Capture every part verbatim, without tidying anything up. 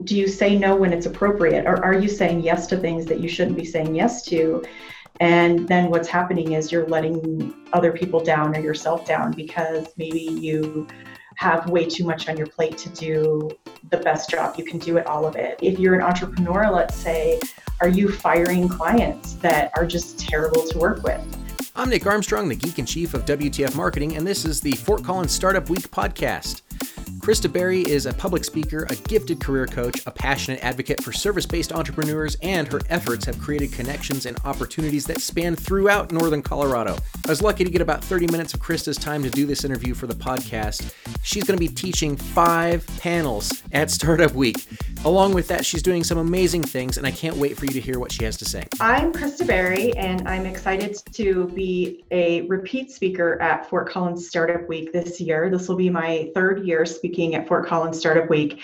Do you say no when it's appropriate, or are you saying yes to things that you shouldn't be saying yes to? And then what's happening is you're letting other people down or yourself down because maybe you have way too much on your plate to do the best job you can do at all of it. If you're an entrepreneur, let's say, are you firing clients that are just terrible to work with? I'm Nick Armstrong, the Geek in Chief of W T F Marketing, and this is the Fort Collins Startup Week podcast. Krista Berry is a public speaker, a gifted career coach, a passionate advocate for service-based entrepreneurs, and her efforts have created connections and opportunities that span throughout Northern Colorado. I was lucky to get about thirty minutes of Krista's time to do this interview for the podcast. She's going to be teaching five panels at Startup Week. Along with that, she's doing some amazing things, and I can't wait for you to hear what she has to say. I'm Krista Berry, and I'm excited to be a repeat speaker at Fort Collins Startup Week this year. This will be my third year speaking at Fort Collins Startup Week.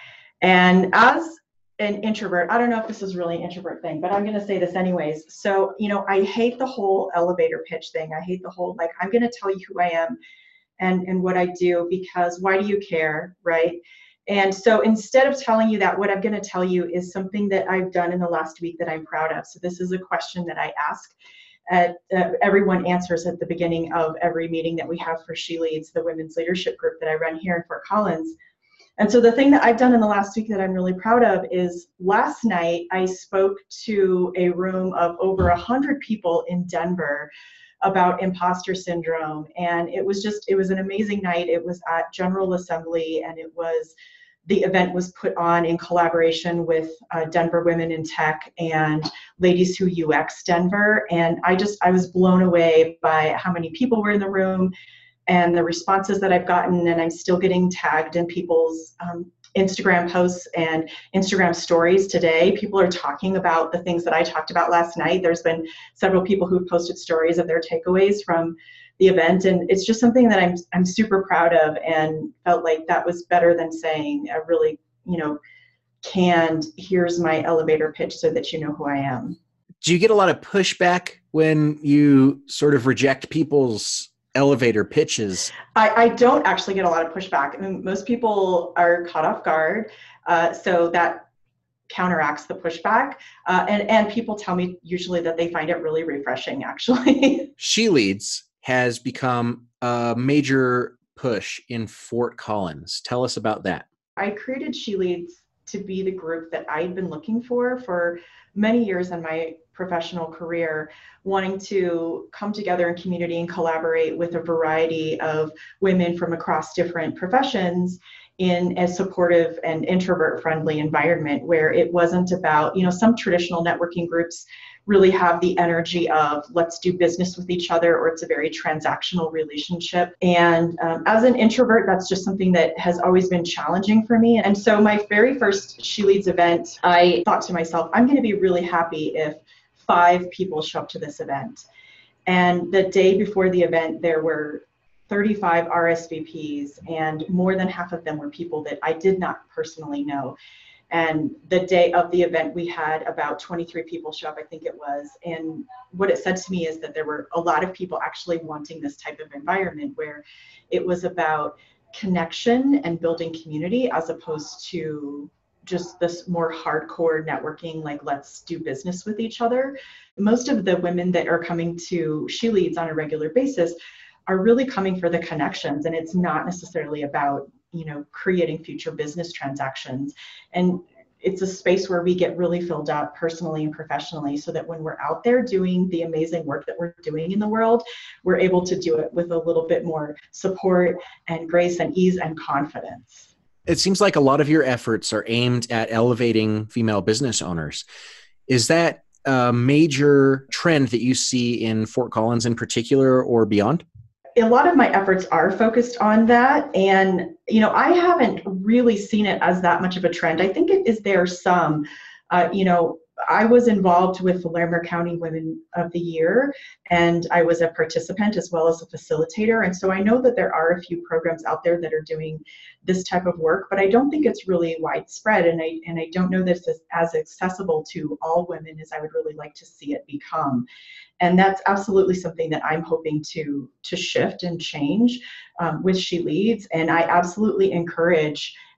And as an introvert, I don't know if this is really an introvert thing, but I'm going to say this anyways. So, you know, I hate the whole elevator pitch thing. I hate the whole, like, I'm going to tell you who I am and, and what I do, because why do you care, right? And so instead of telling you that, what I'm going to tell you is something that I've done in the last week that I'm proud of. So this is a question that I ask. At, uh, everyone answers at the beginning of every meeting that we have for She Leads, the women's leadership group that I run here in Fort Collins. And so the thing that I've done in the last week that I'm really proud of is last night I spoke to a room of over one hundred people in Denver about imposter syndrome. And it was just, it was an amazing night. It was at General Assembly, and it was, the event was put on in collaboration with uh, Denver Women in Tech and Ladies Who U X Denver. And I just, I was blown away by how many people were in the room and the responses that I've gotten. And I'm still getting tagged in people's um, Instagram posts and Instagram stories today. People are talking about the things that I talked about last night. There's been several people who've posted stories of their takeaways from the event, and it's just something that I'm I'm super proud of, and felt like that was better than saying a really, you know, canned, here's my elevator pitch so that you know who I am. Do you get a lot of pushback when you sort of reject people's elevator pitches? I, I don't actually get a lot of pushback. I mean, most people are caught off guard, uh, so that counteracts the pushback. Uh, and, and people tell me usually that they find it really refreshing, actually. She Leads has become a major push in Fort Collins. Tell us about that. I created She Leads to be the group that I'd been looking for for many years in my professional career, wanting to come together in community and collaborate with a variety of women from across different professions in a supportive and introvert-friendly environment where it wasn't about, you know, some traditional networking groups really have the energy of let's do business with each other, or it's a very transactional relationship. And um, as an introvert, that's just something that has always been challenging for me. And so my very first She Leads event, I thought to myself, I'm going to be really happy if five people show up to this event. And the day before the event, there were thirty-five R S V Ps, and more than half of them were people that I did not personally know. And the day of the event, we had about twenty-three people show up, I think it was. And what it said to me is that there were a lot of people actually wanting this type of environment where it was about connection and building community, as opposed to just this more hardcore networking, like let's do business with each other. Most of the women that are coming to She Leads on a regular basis are really coming for the connections, and it's not necessarily about, you know, creating future business transactions. And it's a space where we get really filled up personally and professionally, so that when we're out there doing the amazing work that we're doing in the world, we're able to do it with a little bit more support and grace and ease and confidence. It seems like a lot of your efforts are aimed at elevating female business owners. Is that a major trend that you see in Fort Collins in particular, or beyond? A lot of my efforts are focused on that. And, you know, I haven't really seen it as that much of a trend. I think it is there some, uh, you know, I was involved with the Larimer County Women of the Year, and I was a participant as well as a facilitator. And so I know that there are a few programs out there that are doing this type of work, but I don't think it's really widespread. And I, and I don't know this is as accessible to all women as I would really like to see it become. And that's absolutely something that I'm hoping to, to shift and change um, with She Leads. And I absolutely encourage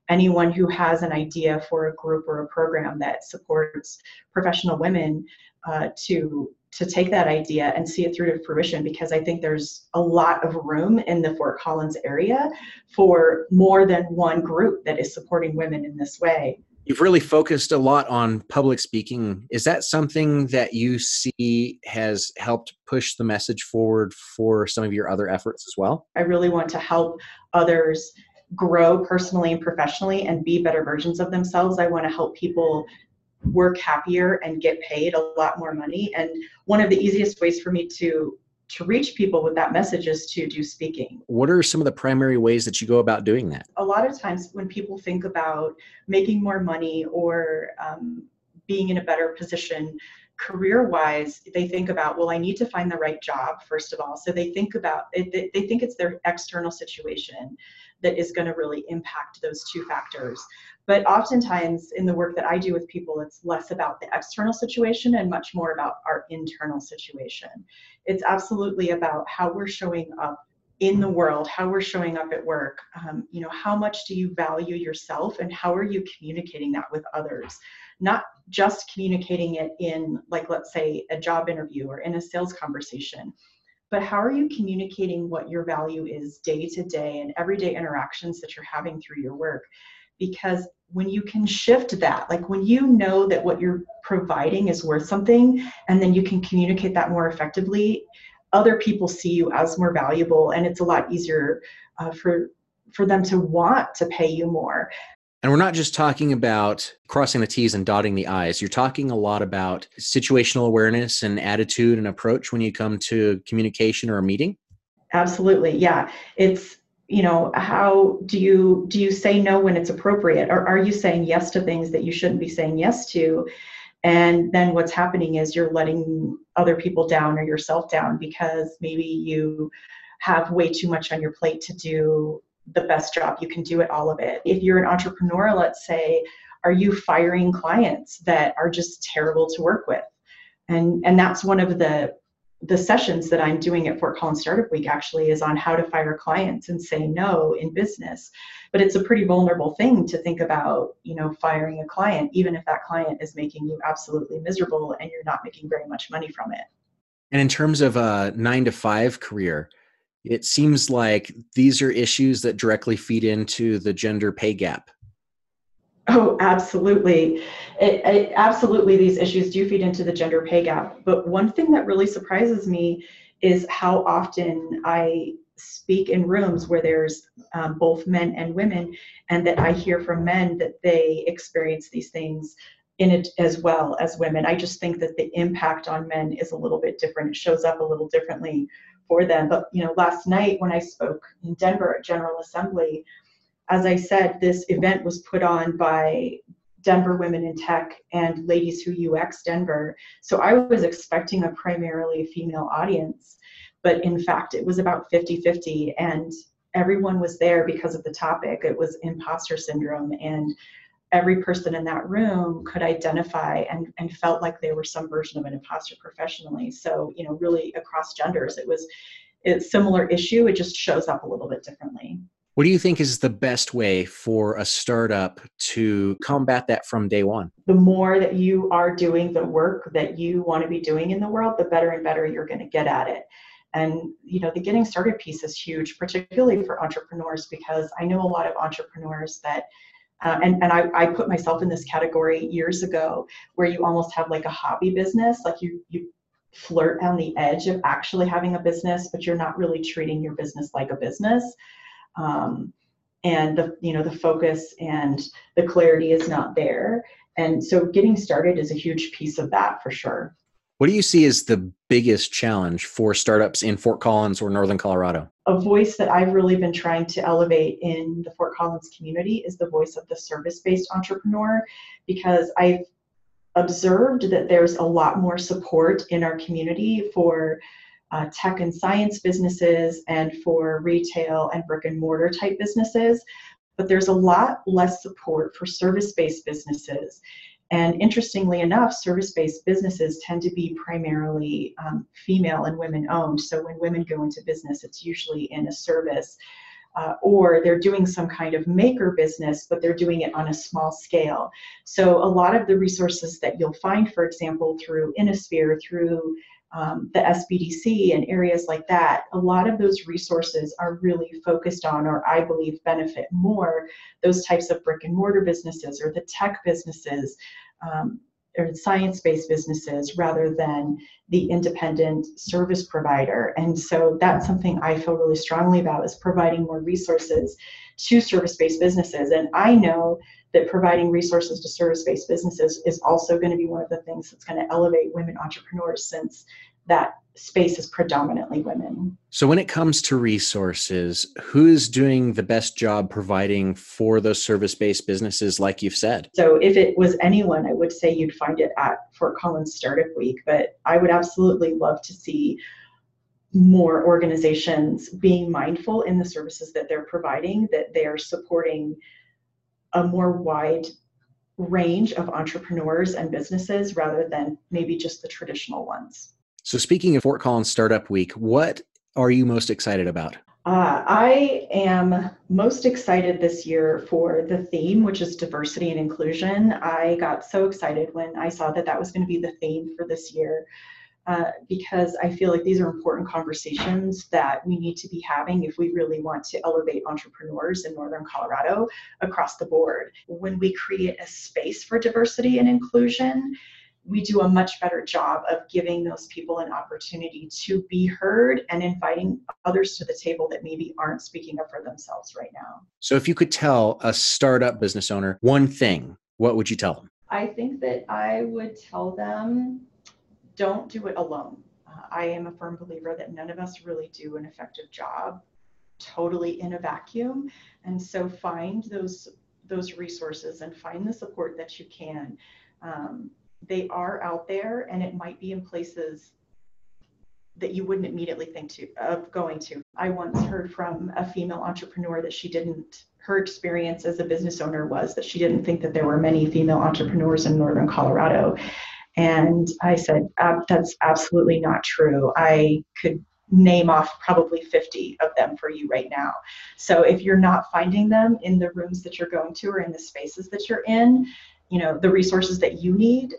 anyone who has an idea for a group or a program that supports professional women uh, to to take that idea and see it through to fruition, because I think there's a lot of room in the Fort Collins area for more than one group that is supporting women in this way. You've really focused a lot on public speaking. Is that something that you see has helped push the message forward for some of your other efforts as well? I really want to help others grow personally and professionally and be better versions of themselves. I want to help people work happier and get paid a lot more money. And one of the easiest ways for me to to reach people with that message is to do speaking. What are some of the primary ways that you go about doing that? A lot of times when people think about making more money or um, being in a better position career-wise, they think about, well, I need to find the right job, first of all. So they think about it, they, they think it's their external situation that is going to really impact those two factors. But oftentimes in the work that I do with people, it's less about the external situation and much more about our internal situation. It's absolutely about how we're showing up in the world, how we're showing up at work. Um, you know, how much do you value yourself and how are you communicating that with others? Not just communicating it in, like, let's say, a job interview or in a sales conversation, but how are you communicating what your value is day to day and everyday interactions that you're having through your work? Because when you can shift that, like when you know that what you're providing is worth something, and then you can communicate that more effectively, other people see you as more valuable, and it's a lot easier uh, for for them to want to pay you more. And we're not just talking about crossing the T's and dotting the I's. You're talking a lot about situational awareness and attitude and approach when you come to communication or a meeting. Absolutely. Yeah. It's, you know, how do you, do you say no when it's appropriate, or are you saying yes to things that you shouldn't be saying yes to? And then what's happening is you're letting other people down or yourself down because maybe you have way too much on your plate to do the best job you can do at all of it. If you're an entrepreneur, let's say, are you firing clients that are just terrible to work with? And and that's one of the the sessions that I'm doing at Fort Collins Startup Week actually is on how to fire clients and say no in business. But it's a pretty vulnerable thing to think about, you know, firing a client, even if that client is making you absolutely miserable and you're not making very much money from it. And in terms of a nine to five career, it seems like these are issues that directly feed into the gender pay gap. Oh, absolutely. It, it, absolutely, these issues do feed into the gender pay gap. But one thing that really surprises me is how often I speak in rooms where there's um, both men and women, and that I hear from men that they experience these things in it as well as women. I just think that the impact on men is a little bit different. It shows up a little differently for them. But, you know, last night when I spoke in Denver at General Assembly, as I said, this event was put on by Denver Women in Tech and Ladies Who U X Denver. So I was expecting a primarily female audience, but in fact, it was about fifty-fifty, and everyone was there because of the topic. It was imposter syndrome, and every person in that room could identify and, and felt like they were some version of an imposter professionally. So, you know, really across genders, it was a similar issue. It just shows up a little bit differently. What do you think is the best way for a startup to combat that from day one? The more that you are doing the work that you want to be doing in the world, the better and better you're going to get at it. And, you know, the getting started piece is huge, particularly for entrepreneurs, because I know a lot of entrepreneurs that Uh, and and I, I put myself in this category years ago, where you almost have like a hobby business, like you you flirt on the edge of actually having a business, but you're not really treating your business like a business. Um, and the you know the focus and the clarity is not there. And so getting started is a huge piece of that for sure. What do you see as the biggest challenge for startups in Fort Collins or Northern Colorado? A voice that I've really been trying to elevate in the Fort Collins community is the voice of the service-based entrepreneur, because I've observed that there's a lot more support in our community for uh, tech and science businesses and for retail and brick and mortar type businesses, but there's a lot less support for service-based businesses. And interestingly enough, service-based businesses tend to be primarily um, female and women-owned. So when women go into business, it's usually in a service uh, or they're doing some kind of maker business, but they're doing it on a small scale. So a lot of the resources that you'll find, for example, through Innosphere, through um, the S B D C and areas like that, a lot of those resources are really focused on, or I believe benefit more, those types of brick and mortar businesses or the tech businesses, um, or science-based businesses, rather than the independent service provider. And so that's something I feel really strongly about, is providing more resources to service-based businesses. And I know that providing resources to service-based businesses is also going to be one of the things that's going to elevate women entrepreneurs, since that space is predominantly women. So when it comes to resources, who's doing the best job providing for those service-based businesses, like you've said? So if it was anyone, I would say you'd find it at Fort Collins Startup Week, but I would absolutely love to see more organizations being mindful in the services that they're providing, that they are supporting a more wide range of entrepreneurs and businesses rather than maybe just the traditional ones. So speaking of Fort Collins Startup Week, what are you most excited about? Uh, I am most excited this year for the theme, which is diversity and inclusion. I got so excited when I saw that that was going to be the theme for this year, uh, because I feel like these are important conversations that we need to be having if we really want to elevate entrepreneurs in Northern Colorado across the board. When we create a space for diversity and inclusion, we do a much better job of giving those people an opportunity to be heard and inviting others to the table that maybe aren't speaking up for themselves right now. So if you could tell a startup business owner one thing, what would you tell them? I think that I would tell them, don't do it alone. Uh, I am a firm believer that none of us really do an effective job totally in a vacuum. And so find those, those resources and find the support that you can. Um, They are out there, and it might be in places that you wouldn't immediately think to of going to. I once heard from a female entrepreneur that she didn't, her experience as a business owner was that she didn't think that there were many female entrepreneurs in Northern Colorado. And I said, uh, that's absolutely not true. I could name off probably fifty of them for you right now. So if you're not finding them in the rooms that you're going to or in the spaces that you're in, you know, the resources that you need,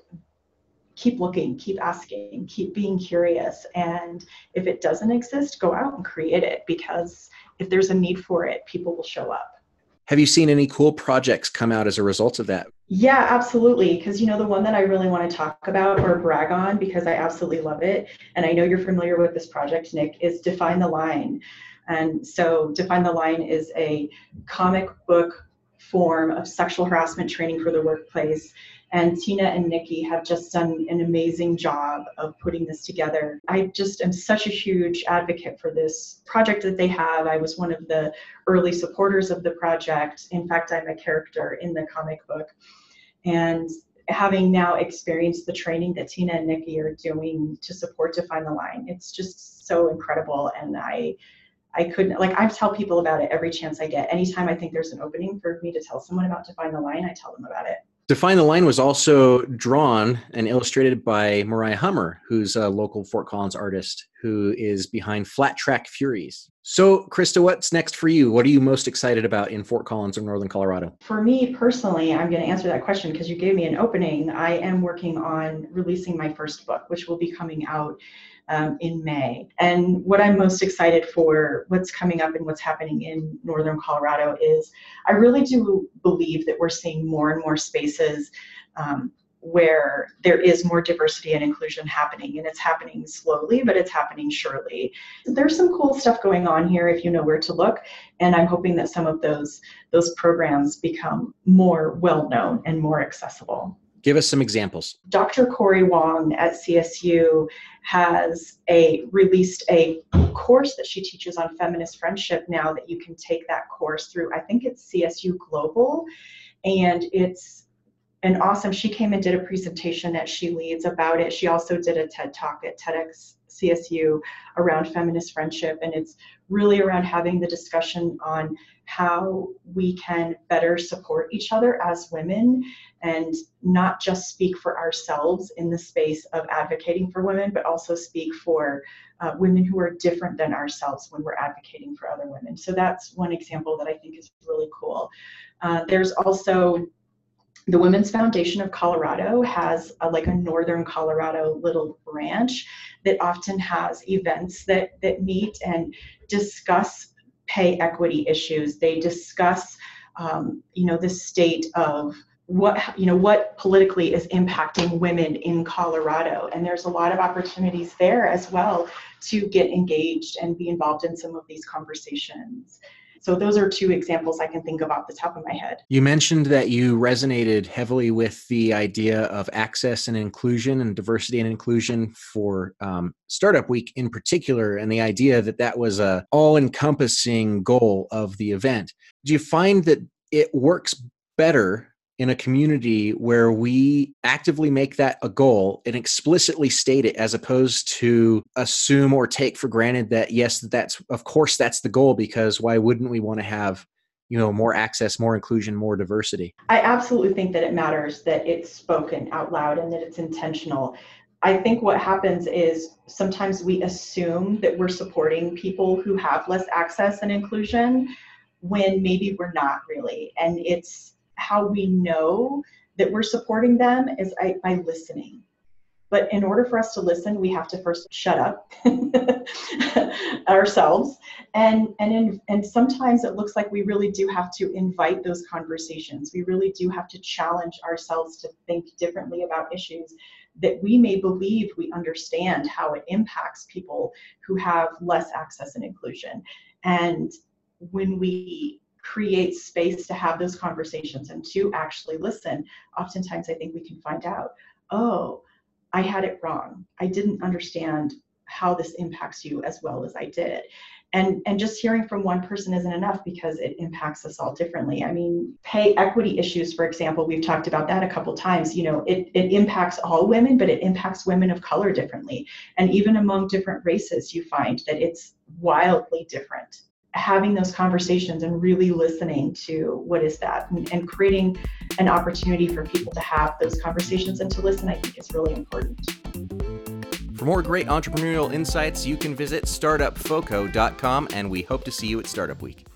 keep looking, keep asking, keep being curious. And if it doesn't exist, go out and create it, because if there's a need for it, people will show up. Have you seen any cool projects come out as a result of that? Yeah, absolutely. Because, you know, the one that I really want to talk about or brag on, because I absolutely love it, and I know you're familiar with this project, Nick, is Define the Line. And so Define the Line is a comic book form of sexual harassment training for the workplace. And Tina and Nikki have just done an amazing job of putting this together. I just am such a huge advocate for this project that they have. I was one of the early supporters of the project. In fact, I'm a character in the comic book. And having now experienced the training that Tina and Nikki are doing to support Define the Line, it's just so incredible. And I I couldn't, like, I tell people about it every chance I get. Anytime I think there's an opening for me to tell someone about Define the Line, I tell them about it. Define the Line was also drawn and illustrated by Mariah Hummer, who's a local Fort Collins artist who is behind Flat Track Furies. So, Krista, what's next for you? What are you most excited about in Fort Collins or Northern Colorado? For me personally, I'm going to answer that question because you gave me an opening. I am working on releasing my first book, which will be coming out Um, in May. And what I'm most excited for, what's coming up and what's happening in Northern Colorado, is I really do believe that we're seeing more and more spaces um, where there is more diversity and inclusion happening, and it's happening slowly, but it's happening surely. There's some cool stuff going on here if you know where to look, and I'm hoping that some of those those programs become more well-known and more accessible. Give us some examples. Doctor Corey Wong at C S U has a released a course that she teaches on feminist friendship now, that you can take that course through. I think it's C S U Global, and it's an awesome, she came and did a presentation that she leads about it. She also did a TED Talk at TEDx C S U around feminist friendship. And it's really around having the discussion on how we can better support each other as women and not just speak for ourselves in the space of advocating for women, but also speak for uh, women who are different than ourselves when we're advocating for other women. So that's one example that I think is really cool. Uh, there's also the Women's Foundation of Colorado has a, like a Northern Colorado little branch that often has events that that meet and discuss pay equity issues. They discuss, um, you know, the state of what, you know, what politically is impacting women in Colorado. And there's a lot of opportunities there as well to get engaged and be involved in some of these conversations. So those are two examples I can think of off the top of my head. You mentioned that you resonated heavily with the idea of access and inclusion and diversity and inclusion for um, Startup Week in particular, and the idea that that was a all-encompassing goal of the event. Do you find that it works better in a community where we actively make that a goal and explicitly state it, as opposed to assume or take for granted that, yes, that's, of course, that's the goal, because why wouldn't we want to have, you know, more access, more inclusion, more diversity? I absolutely think that it matters that it's spoken out loud and that it's intentional. I think what happens is sometimes we assume that we're supporting people who have less access and inclusion when maybe we're not really. And it's how we know that we're supporting them is by listening. But in order for us to listen, we have to first shut up ourselves. And, and, in, and sometimes it looks like we really do have to invite those conversations. We really do have to challenge ourselves to think differently about issues that we may believe we understand how it impacts people who have less access and inclusion. And when we create space to have those conversations and to actually listen, oftentimes I think we can find out, oh, I had it wrong. I didn't understand how this impacts you as well as I did. And, and just hearing from one person isn't enough, because it impacts us all differently. I mean, pay equity issues, for example, we've talked about that a couple times. You know, it, it impacts all women, but it impacts women of color differently. And even among different races, you find that it's wildly different. Having those conversations and really listening to what is that, and, and creating an opportunity for people to have those conversations and to listen, I think is really important. For more great entrepreneurial insights, you can visit startup foco dot com, and we hope to see you at Startup Week.